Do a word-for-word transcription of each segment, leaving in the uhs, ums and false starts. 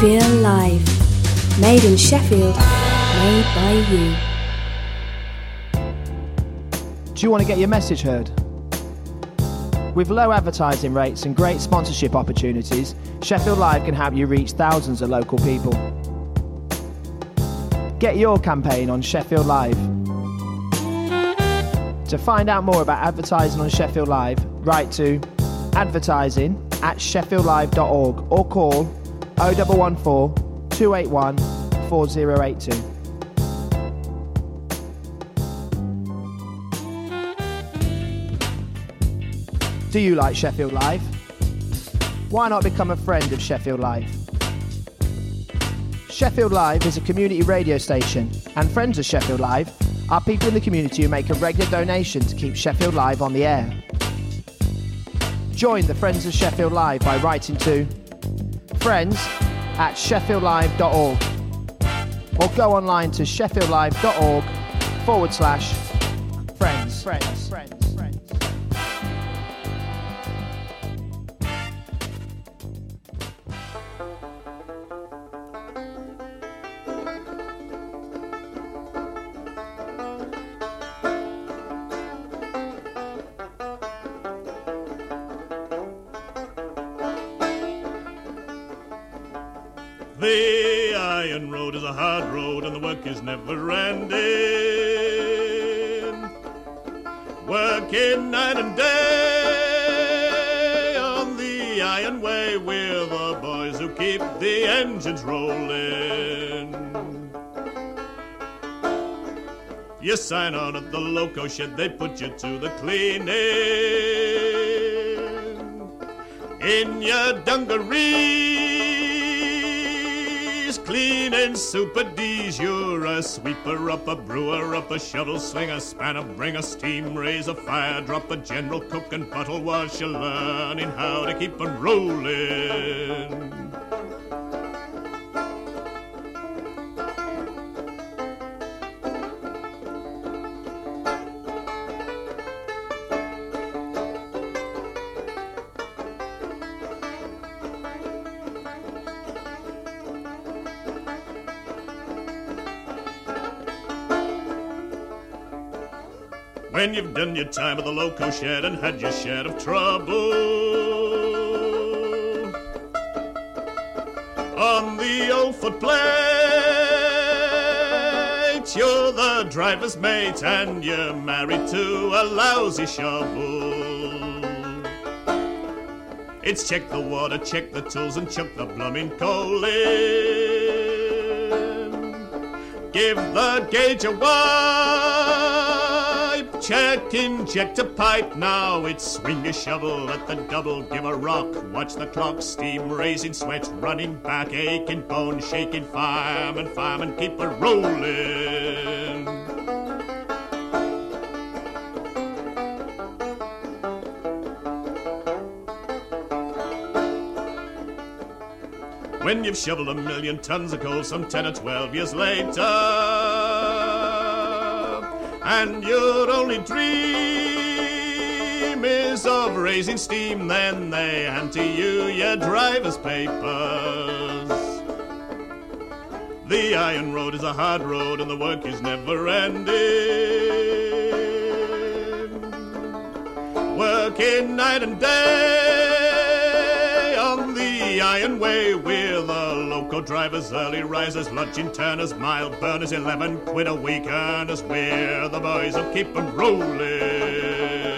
Sheffield Live. Made in Sheffield, made by you. Do you want to get your message heard? With low advertising rates and great sponsorship opportunities, Sheffield Live can help you reach thousands of local people. Get your campaign on Sheffield Live. To find out more about advertising on Sheffield Live, write to advertising at sheffield live dot org or call oh one one four, two eight one, four oh eight two. Do you like Sheffield Live? Why not become a friend of Sheffield Live? Sheffield Live is a community radio station, and friends of Sheffield Live are people in the community who make a regular donation to keep Sheffield Live on the air. Join the Friends of Sheffield Live by writing to friends at sheffield live dot org or go online to sheffield live dot org forward slash friends. Friends. Friends. The iron road is a hard road and the work is never ending. Working night and day on the iron way, we're the boys who keep the engines rolling. You sign on at the loco shed, they put you to the cleaning. In your dungarees, cleaning super D's, you're a sweeper up, a brewer up, a shovel slinger, spanner bringer, steam raise, a fire drop, a general cook and bottle wash, you're learning how to keep 'em rolling. When you've done your time at the loco shed and had your share of trouble, on the old footplate, you're the driver's mate and you're married to a lousy shovel. It's check the water, check the tools and chuck the blooming coal in. Give the gauge a wipe, check, inject a pipe. Now it's swing a shovel at the double, give a rock, watch the clock, steam raising, sweat running back, aching bone, shaking, fireman, fireman, keep it rolling. When you've shoveled a million tons of coal some ten or twelve years later, and your only dream is of raising steam, then they hand to you your driver's papers. The iron road is a hard road and the work is never ending. Working night and day on the iron way, we're the loco drivers, early risers, luncheon turners, mile burners, eleven quid a week earners. We're the boys who keep 'em rolling.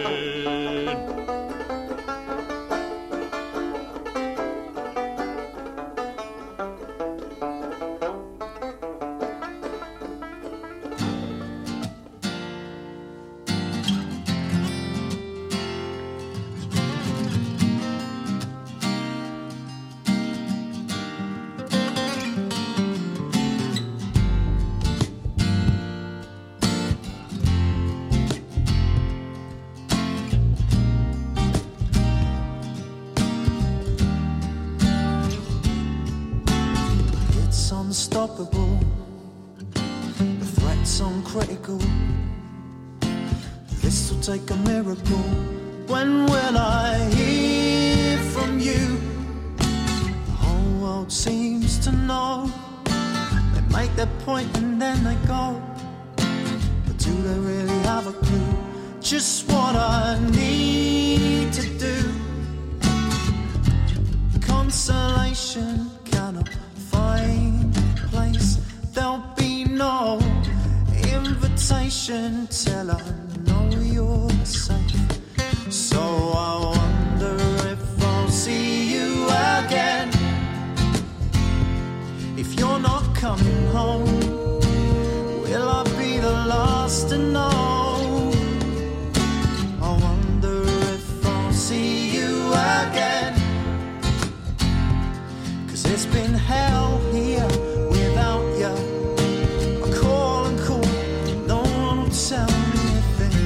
Unstoppable, the threat's uncritical. This will take a miracle. When will I hear from you? The whole world seems seems to know. They make their point and then they go. But do they really have a clue just what I need to do? Consolation cannot find place. There'll be no invitation till I know you're safe. So I wonder if I'll see you again. If you're not coming home, will I be the last to know? I wonder if I'll see you again. 'Cause it's been hell here without you. I call and call, no one will tell me a thing.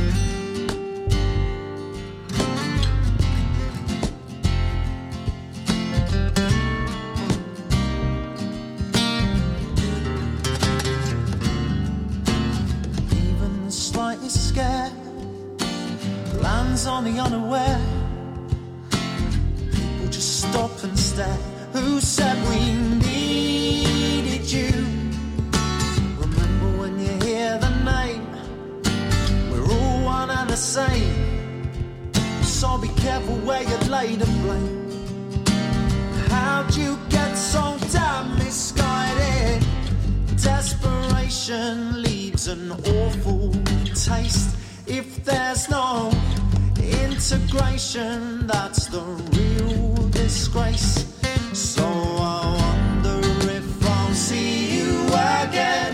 Even the slightest scare lands on the unaware. People just stop and stare. Who said we needed you? Remember when you hear the name, we're all one and the same. So be careful where you lay the blame. How'd you get so damn misguided? Desperation leaves an awful taste. If there's no integration, that's the real disgrace. So I wonder if I'll see you again.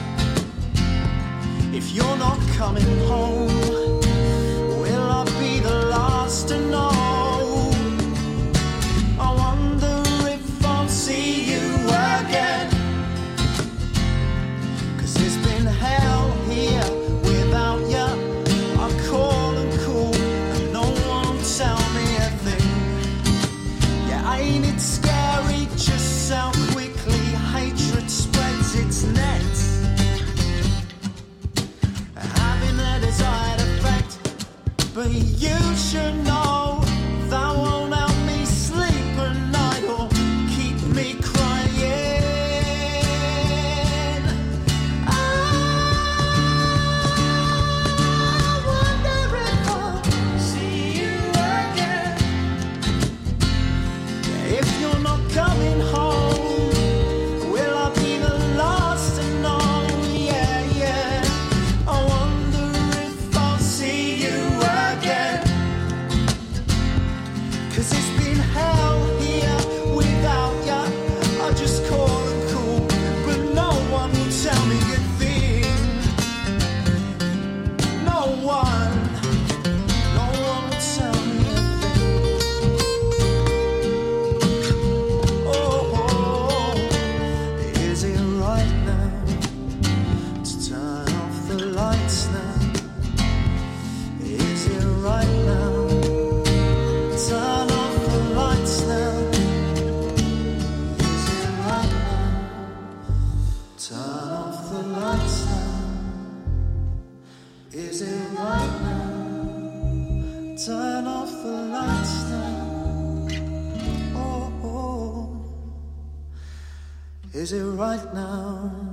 If you're not coming home, will I be the last to know? I wonder if I'll see you again. 'Cause it's been hell here without you. I call and call and no one will tell me a thing. Yeah, ain't it scary just how quickly hatred spreads its net? Having a desired effect, but you should know that won't help me sleep at night or keep me crying. I wonder if I'll see you again. If you're not coming home, will I be the last to know? Yeah, yeah. I wonder if I'll see you again. 'Cause it's been hell here without you. I just call and call, but no one will tell me a thing. No one, no one will tell me a thing. Oh, oh, is it right now to turn off the lights now? Is it right now? Turn off the lights now. Is it right now? Turn off the lights now. Is it right now? Turn off the lights now. Oh, oh. Is it right now?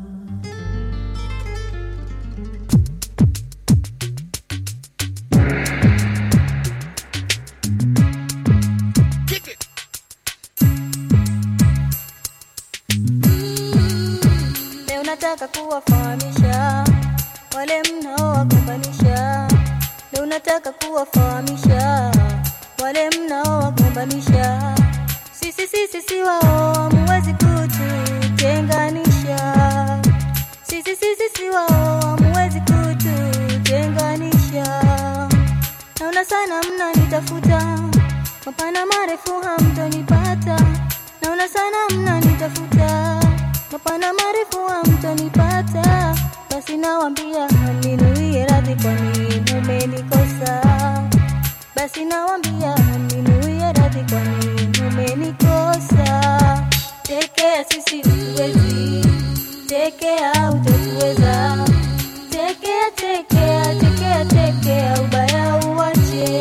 Leo nataka kuwafahamisha wale mnaowagombanisha. Leo nataka kuwafahamisha wale mnaowagombanisha. Sisi sisi si wao hamuwezi kututenganisha. Sisi sisi si wao hamuwezi kututenganisha. Naona sana mnanitafuta, mapana marefu hamtonipata. Naona sana mnanitafuta, mapana marefu hamtonipata. Basi nawaambia mninuie radhi kwani mumenikosa. Basi nawaambia mninuie radhi kwani mumenikosa. Tekea sisi uwezi, tekea utatuweza. Tekea tekea tekea tekea ubaya uwache.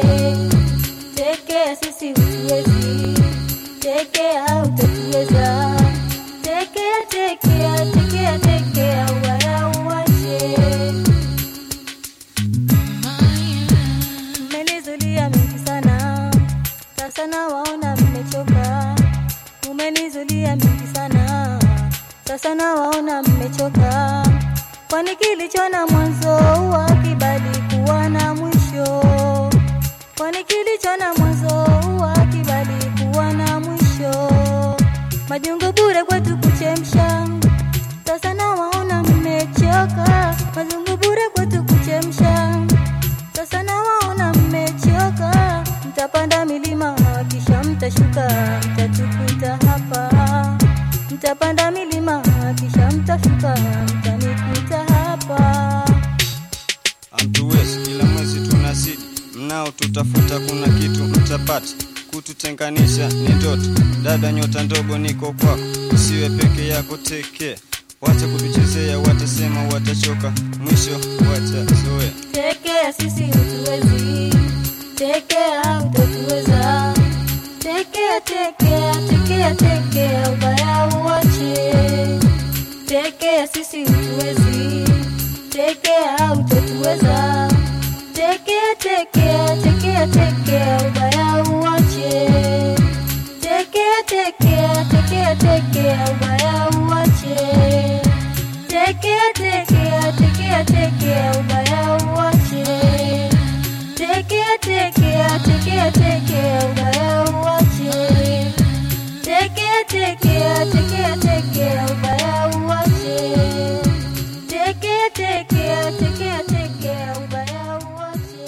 Tekea sisi uwezi, tekea utatuweza. umenizulia mingi sana, sasa nawaona mmechoka. Kwani kilicho na mwanzo hakibali kuwa na mwisho? Kwani kilicho na mwanzo hakibali kuwa na mwisho? Majungu bure kwetu kuchemsha, sasa nawaona mmechoka. Majungu bure kwetu kuchemsha, sasa nawaona mmechoka. Mtapanda milima kisha mtashuka, mtatukuta hapa. Mtapanda milima kisha mtashuka, mtanikuta hapa. Amtuwezi kila mwezi tunazidi, mnao tutafuta kuna kitu mtapata. Kututenganisha ni ndoto, dada nyota ndogo niko kwako. Usiwe peke yako teke, wacha kutuchezea watasema watachoka, mwisho watazoea. Tekea sisi utuwezi, tekea utatuweza. Tekea, tekea, tekea, tekea ubaya uache. Tekea sisi utuwezi, tekea utatuweza. Tekea, tekea, tekea, tekea ubaya uache. Tekea, tekea, tekea, tekea ubaya uache. Tekea, tekea, tekea, tekea ubaya uache. Tekea, tekea, tekea, tekea ubaya uache. Tekea, tekea, tekea, tekea ubaya uache. Tekea, tekea, tekea, tekea ubaya uache.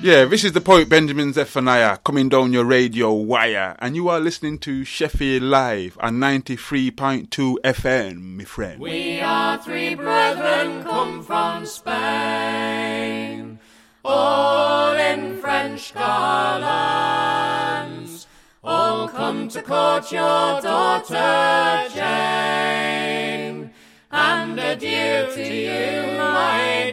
Yeah, this is the poet Benjamin Zephaniah coming down your radio wire, and you are listening to Sheffield Live on ninety-three point two F M, my friend. We are three brethren come from Spain, all in French garlands, all come to court your daughter Jane, and adieu to you, my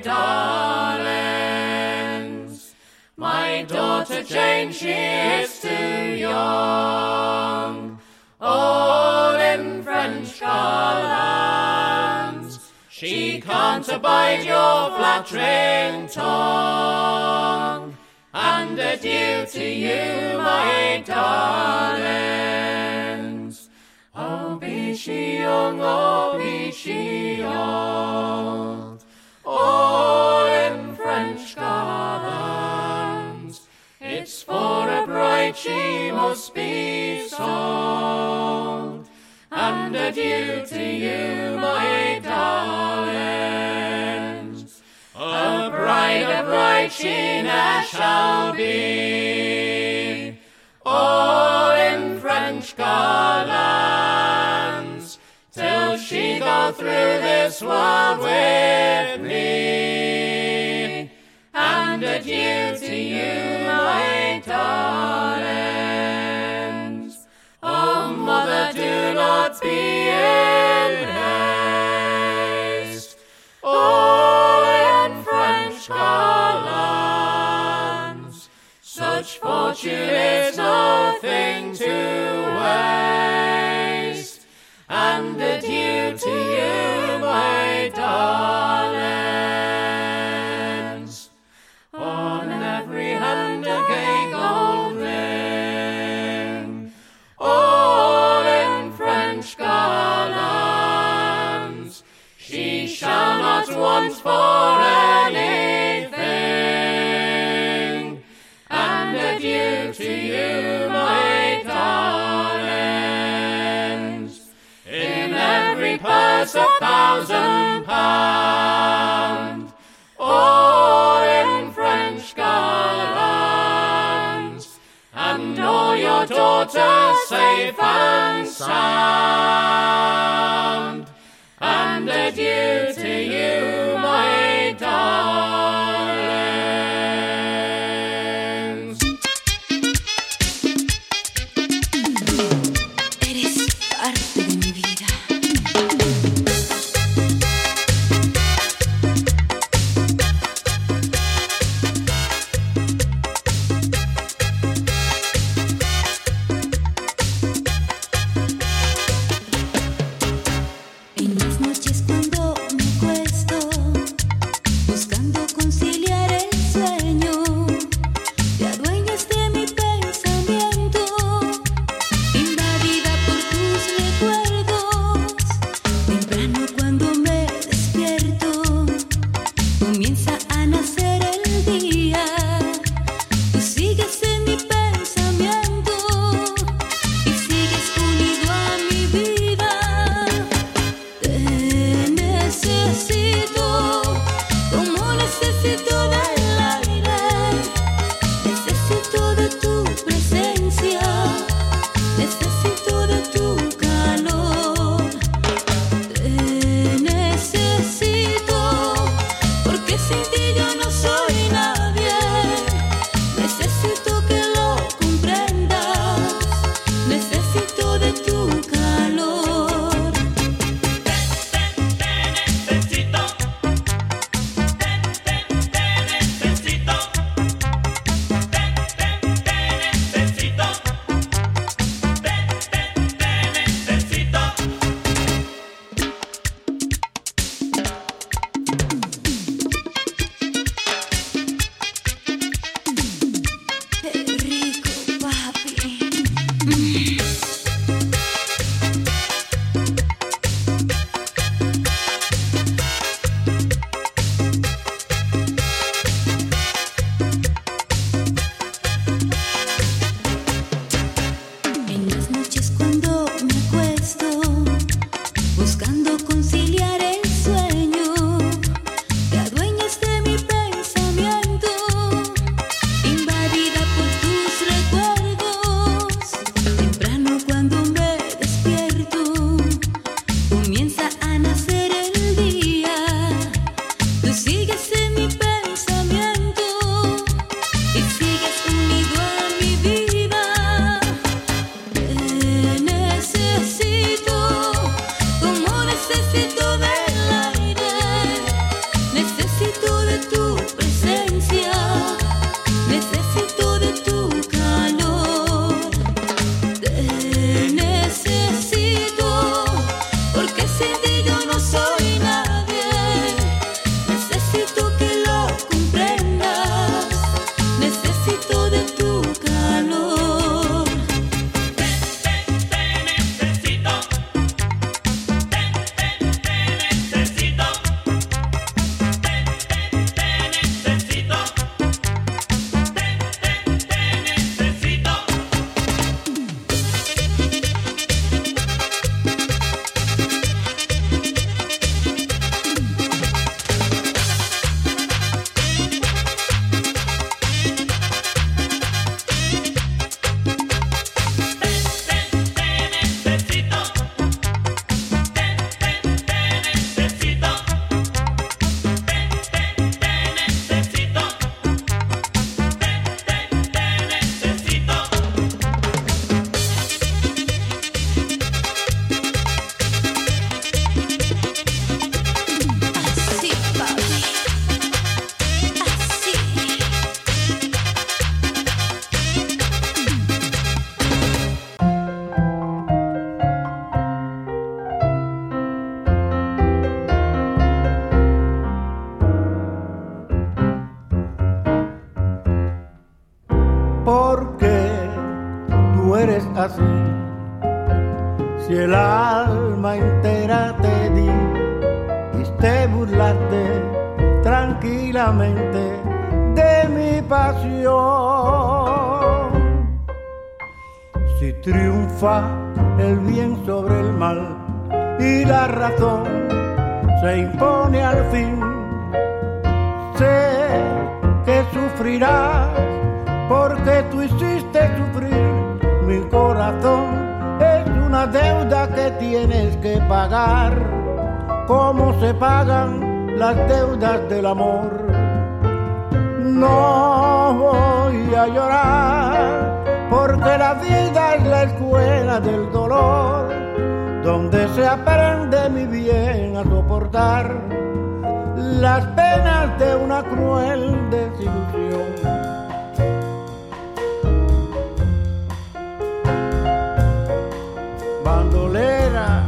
darlings. My daughter Jane, she is too young, all in French garlands. She can't abide your flattering tongue, and adieu to you, my darlings. Oh, be she young, oh, be she old, all in French garlands. It's for a bride she must be sold, and adieu to you, my darlings. A bride, a bride she ne'er shall be, all in French garlands, till she go through this world with me, and adieu to you, my darlings. Oh, mother, do not be in haste, all in French garlands. Such fortune is no thing to waste, and adieu to you, my darlings. On every hand a gay gold ring, all in French garlands. She shall not want for anything, and adieu to you, my darlings. In every purse a thousand pound, all in French garlands, and all your daughters safe and sound, and adieu to you, my darlings. Eres parte de mi vida. En las noches cuando me acuesto, buscando conciliar el sueño, te adueñas de mi pensamiento, invadida por tus recuerdos. Temprano cuando me despierto, comienza a nacer el día. Tú sigues en mi pensamiento y sigues unido a mi vida. Te necesito, como necesito del aire, necesito de tu presencia, necesito de tu calor. Te necesito, porque sin ti yo no soy nadie. Necesito que lo comprendas, necesito de tu calor. Qué rico, papi. En las noches cuando me acuesto, buscando conciliar el sueño, te adueñas de mi pensamiento, así. Si el alma entera te di, quiste burlarte tranquilamente de mi pasión. Si triunfa el bien sobre el mal y la razón se impone al fin, sé que sufrirás porque tú hiciste sufrir mi corazón. Es una deuda que tienes que pagar, como se pagan las deudas del amor. No voy a llorar porque la vida es la escuela del dolor, donde se aprende mi bien a soportar las penas de una cruel desilusión. Bandolera,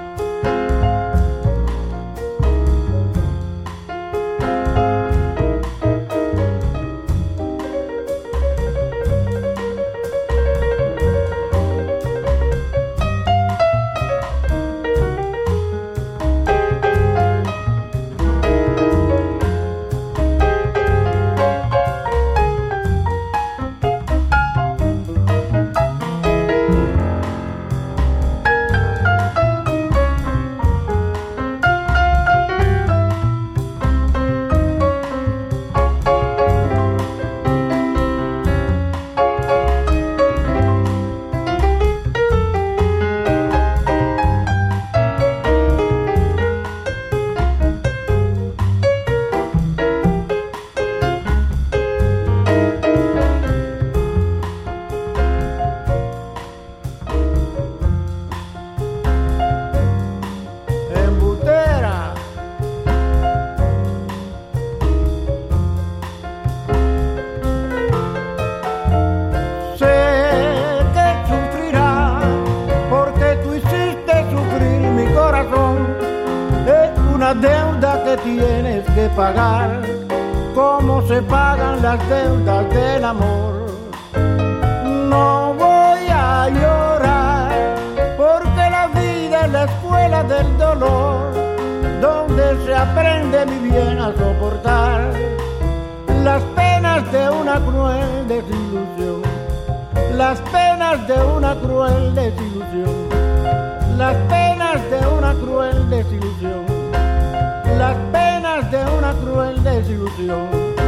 tienes que pagar, como se pagan las deudas del amor. No voy a llorar, porque la vida es la escuela del dolor, donde se aprende mi bien a soportar las penas de una cruel desilusión, las penas de una cruel desilusión, las penas de una cruel desilusión, las penas de una cruel desilusión,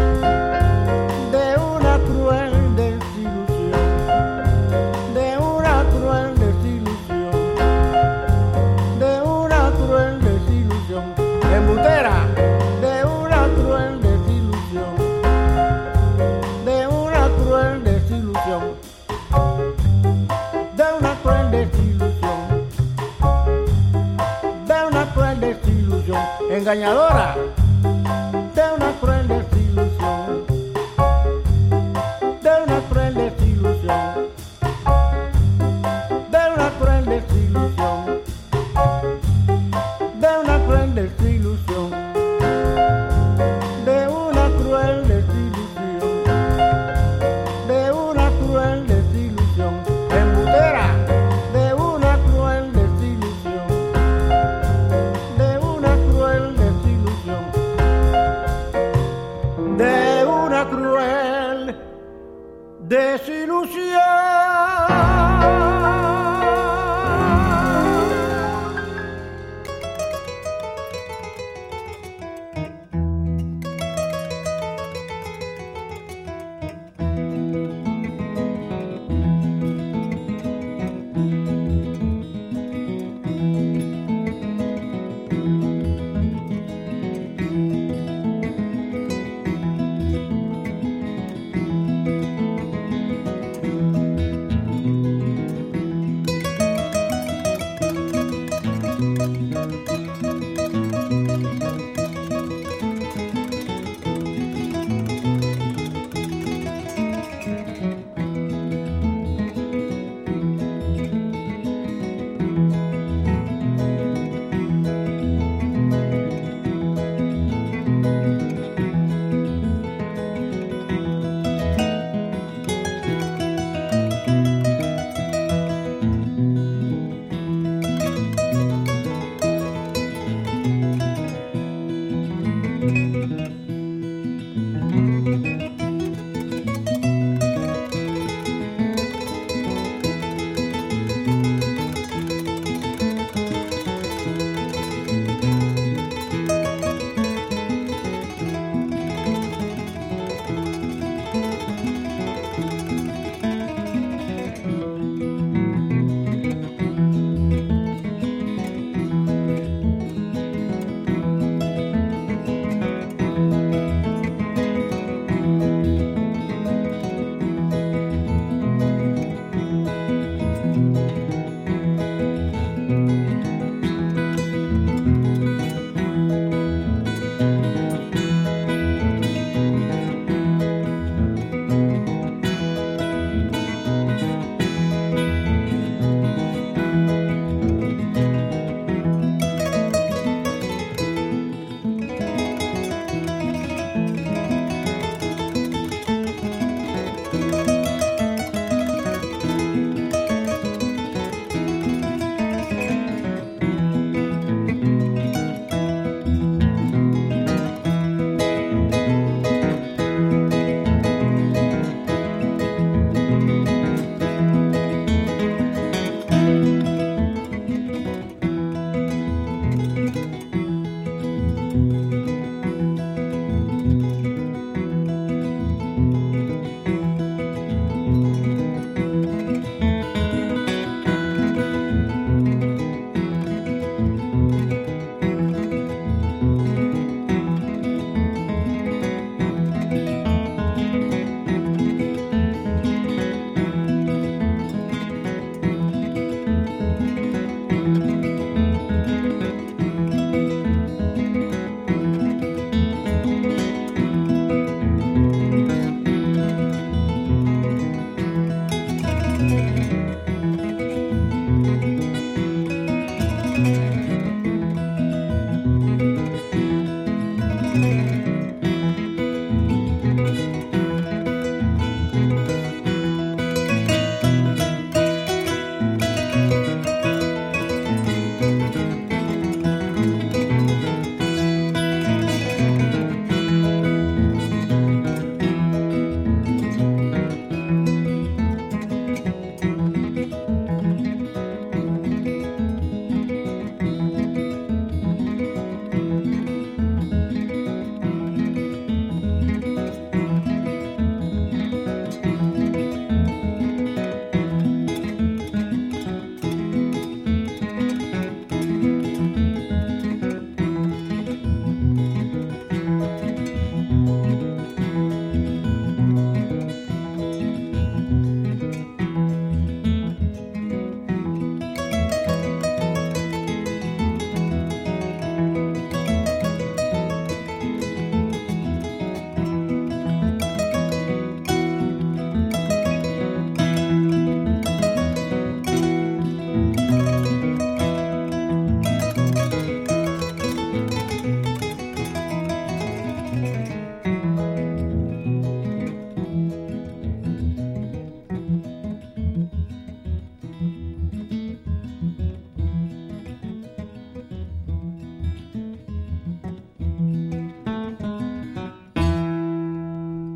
de una cruel desilusión, de una cruel desilusión, de una cruel desilusión, embutera, de una cruel desilusión, de una cruel desilusión, de una cruel desilusión, de una cruel desilusión, engañadora, de una cruel desilusión, de una cruel desilusión, de una cruel desilusión, de una cruel desilusión, de una cruel desilusión, de una cruel desilusión, embutera, de una cruel desilusión, de una cruel desilusión, de una cruel desilusión.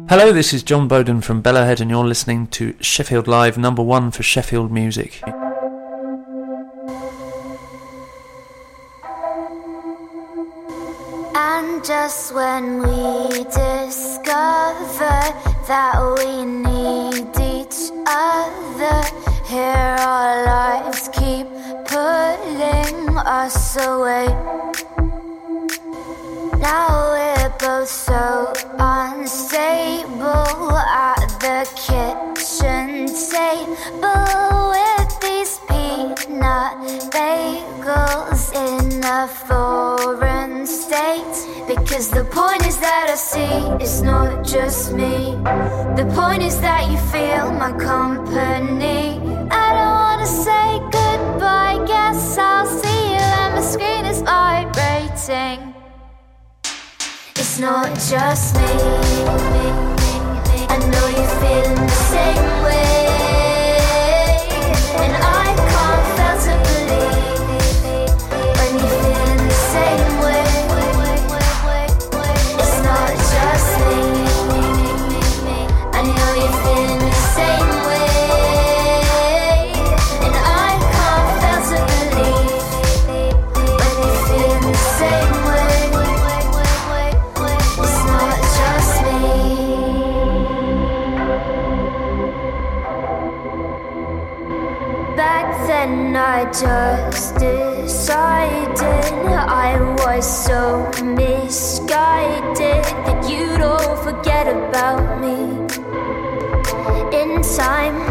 Hello, this is John Bowden from Bellowhead and you're listening to Sheffield Live, number one for Sheffield music. And just when we discover that we need each other, here our lives keep pulling us away. Now we're both so unstable at the kitchen table with these peanut bagels in a foreign state. Because the point is that I see it's not just me. The point is that you feel my company. I don't wanna say goodbye, guess I'll see you and my screen is vibrating. It's not just me. I know you're feeling the same way, and I can't fail to believe when you're feeling the same way. It's not just me. I know you're feeling the same way, and I can't fail to believe when you're feeling the same way. Then I just decided I was so misguided that you don't forget about me in time.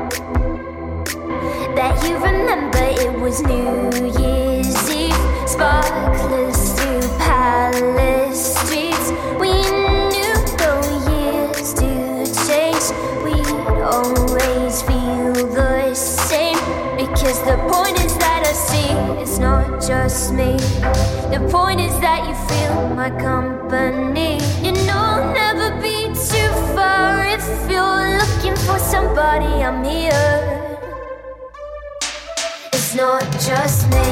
That you remember it was New Year's Eve, sparklers through palace streets. We knew though years do change, we'd always feel the same. Because the point is that I see it's not just me. The point is that you feel my company. You know, never be too far. If you're looking for somebody, I'm here. It's not just me.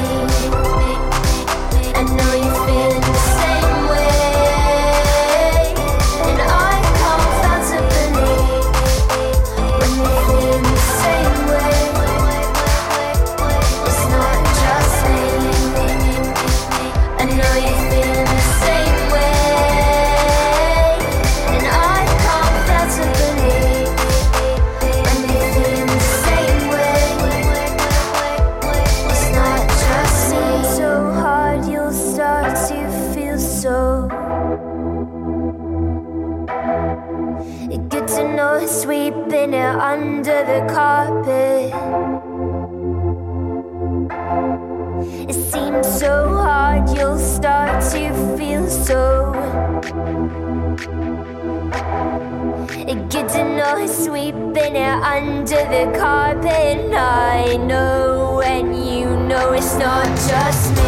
I know you're feeling the same way, and I can't fail to believe when you're feeling the same way. I know you're feeling the same way, and I can't fail to believe when you're feeling the same way. It's not just me. So hard you'll start to feel so good to know, sweeping it under the carpet. It seems so hard, you'll start to feel so good to know, sweeping it under the carpet. I know, and you know it's not just me.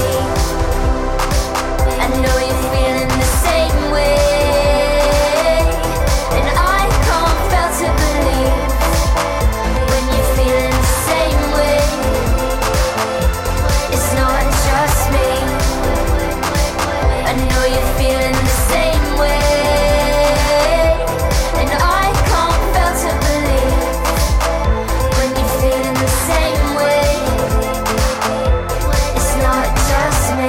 I know you're feeling the same way, and I can't fail to believe when you're feeling the same way. It's not just me. I know you're feeling the same way, and I can't fail to believe when you're feeling the same way. It's not just me.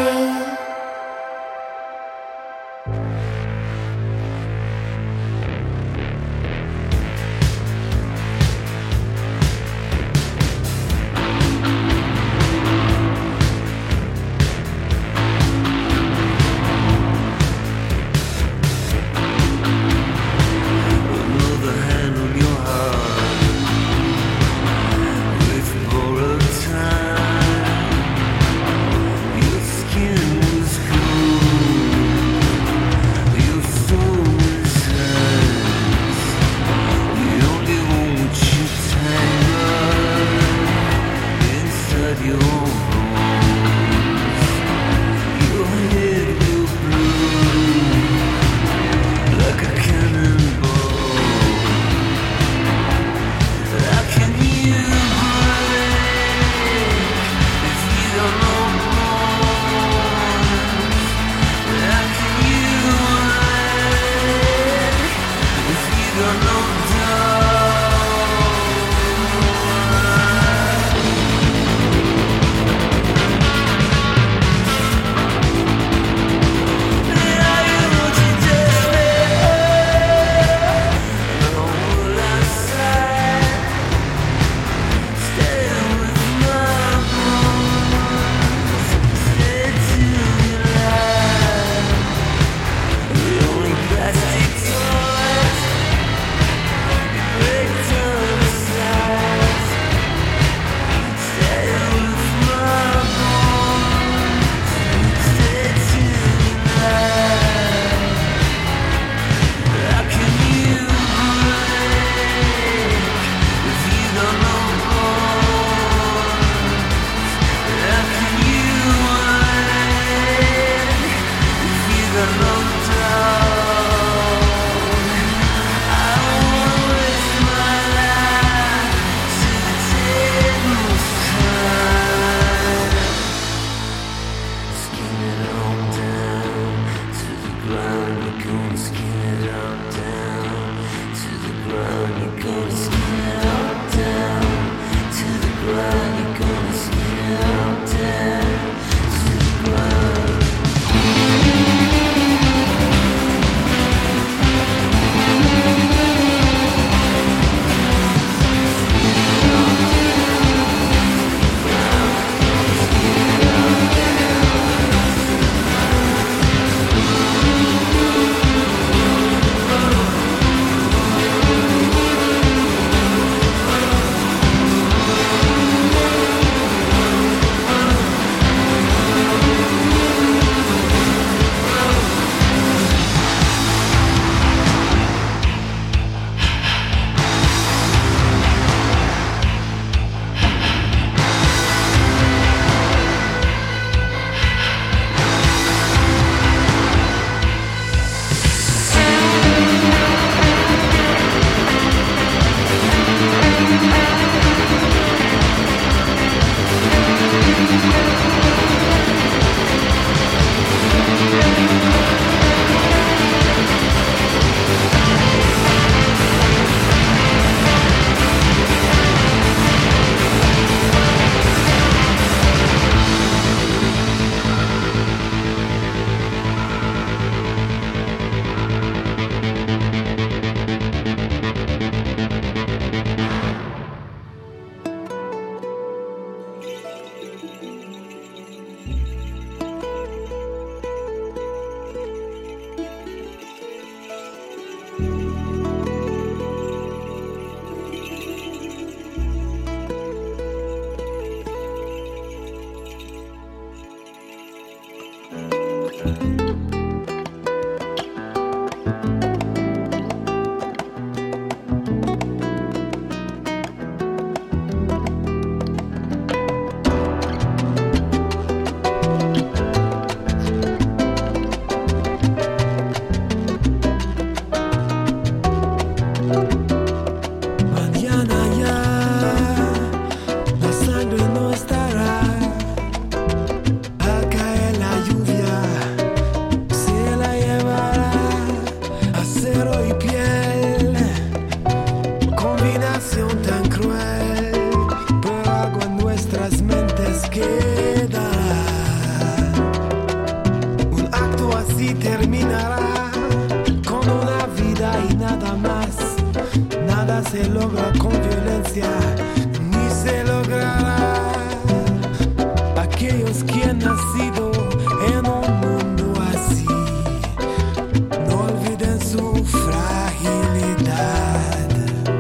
así terminará con una vida y nada más. Nada se logra con violencia, ni se logrará. Aquellos que han nacido en un mundo así, no olviden su fragilidad.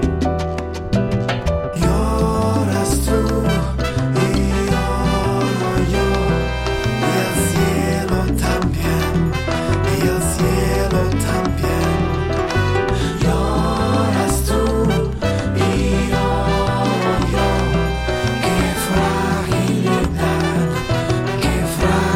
Lloras tú y lloro yo, y el cielo también, y el cielo también. Lloras tú y lloro yo, qué fragilidad, qué fragilidad.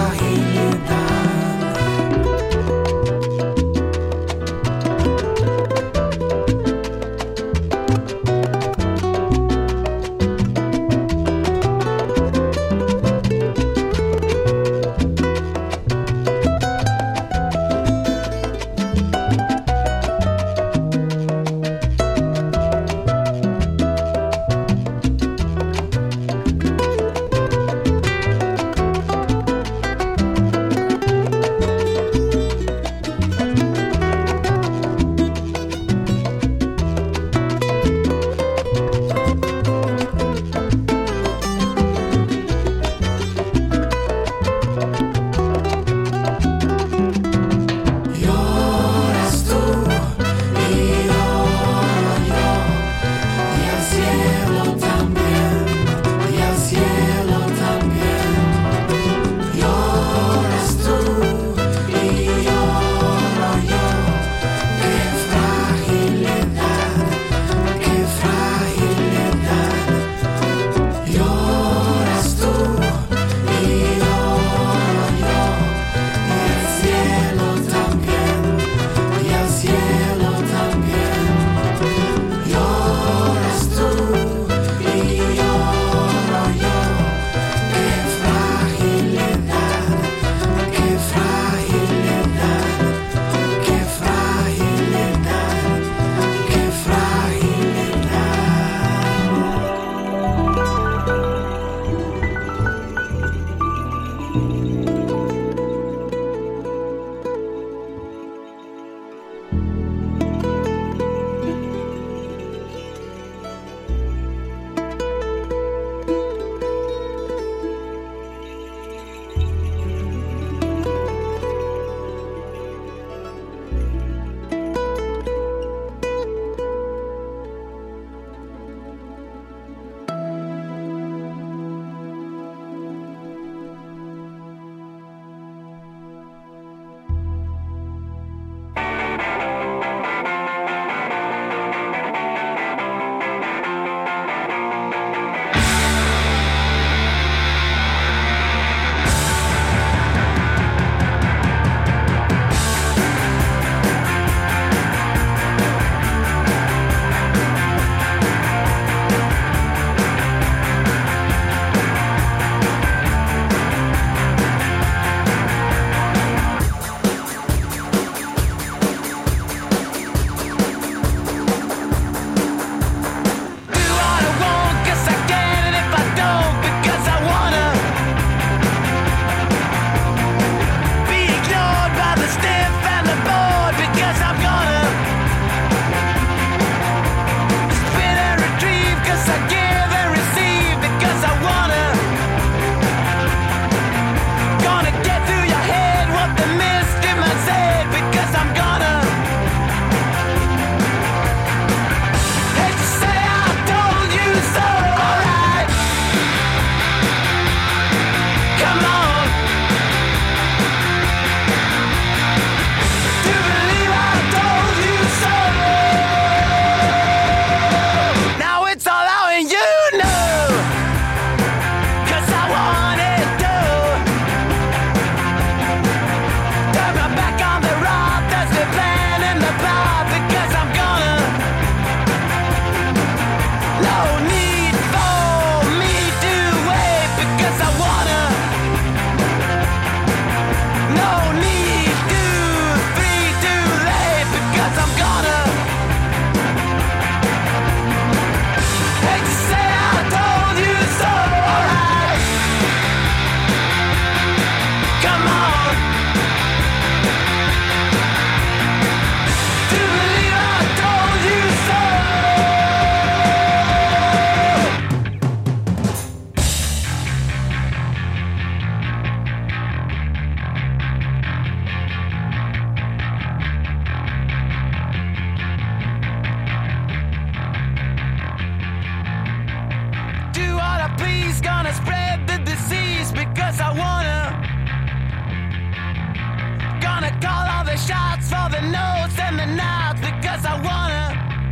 shots for the notes and the nods because I wanna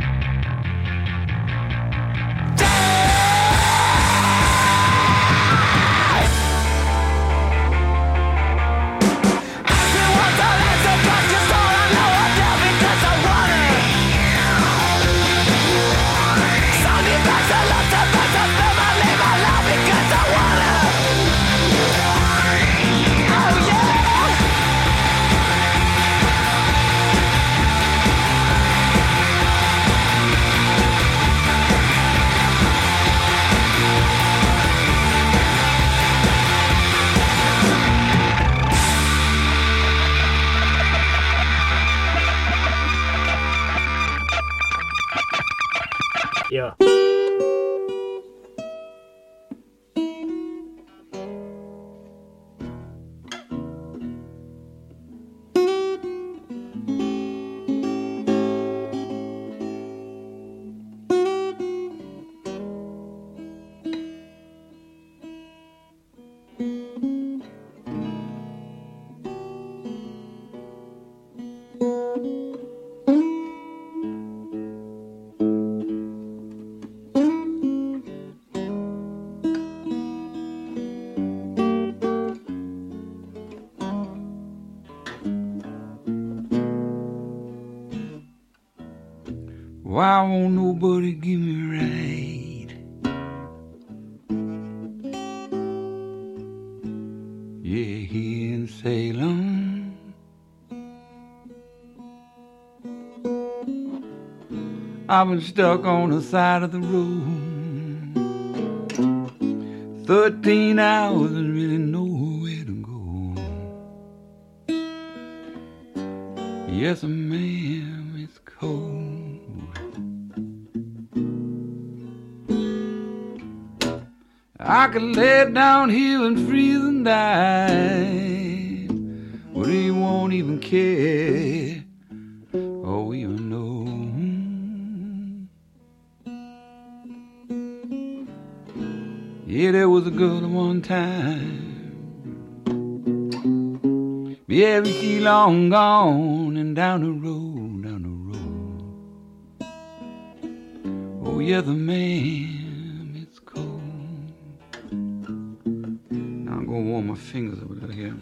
Yeah. Why won't nobody give me right? Yeah, here in Salem, I've been stuck on the side of the road thirteen hours and really nowhere to go. Yes, ma'am, it's cold. I could lay down here and freeze and die, but he won't even care or even know. Yeah, there was a girl at one time, yeah, but she long gone and down the road, down the road. Oh, yeah, the man. I'm gonna warm my fingers over here.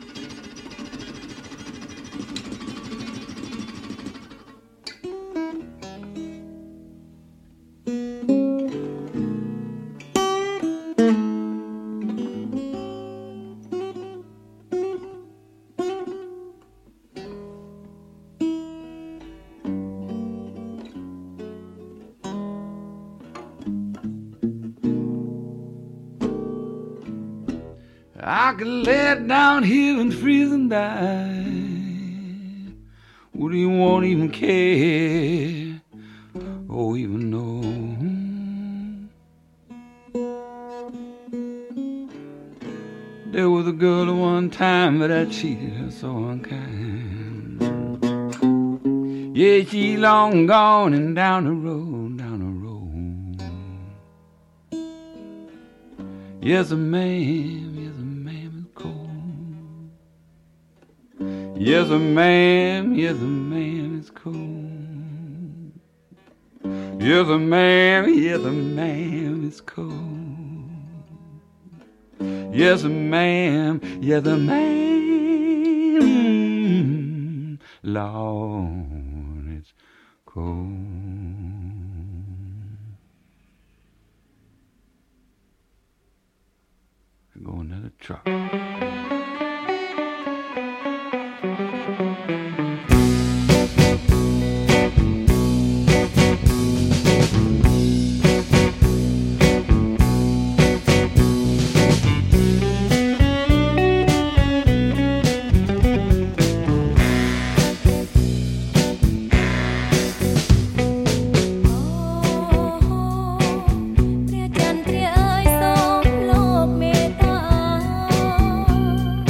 I could lay down here and freeze and die. Would he won't even care or even know? There was a girl at one time, but I cheated her so unkind. Yeah, she long gone and down the road, down the road. Yes, a man. Yes, a man, yes, a man is cold. Yes, a man, yes, a man is cold. Yes, a man, yes, a man, Lord, it's cold. Go another truck. Hãy subscribe cho kênh Ghiền Mì Gõ để không bỏ lỡ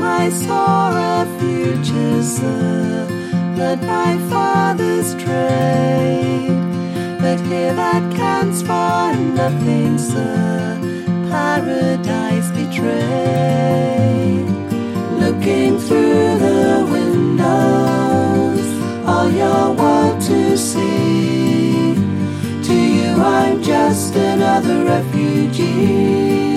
I saw a future, sir, but my father's trade. But here that counts for nothing, sir, paradise betrayed. Looking through the windows, all your world to see. To you I'm just another refugee.